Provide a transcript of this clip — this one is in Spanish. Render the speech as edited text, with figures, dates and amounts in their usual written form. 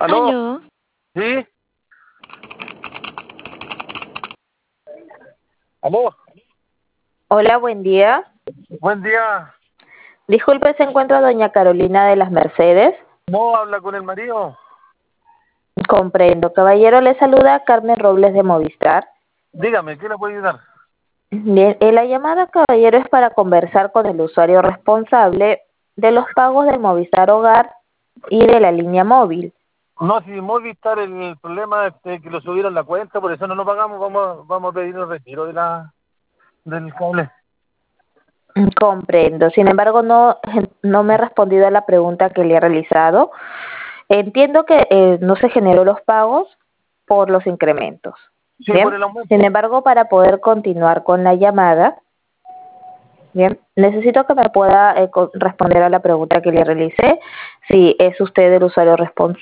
¿Aló? Aló, ¿Sí? ¿Aló? hola, buen día. Buen día. Disculpe, ¿se encuentra doña Carolina de las Mercedes? ¿No habla con el marido? Comprendo. Caballero, le saluda Carmen Robles de Movistar. Dígame, ¿qué le puede ayudar? Bien, la llamada, caballero, es para conversar con el usuario responsable de los pagos del Movistar Hogar y de la línea móvil. No, si Movistar el problema es que lo subieron la cuenta, por eso no lo pagamos, vamos a pedir el retiro del cable. Comprendo. Sin embargo, no me ha respondido a la pregunta que le he realizado. Entiendo que no se generó los pagos por los incrementos. Sí, por Bien. el Sin aumento. embargo, para poder continuar con la llamada, bien, necesito que me pueda responder a la pregunta que le realicé, si es usted el usuario responsable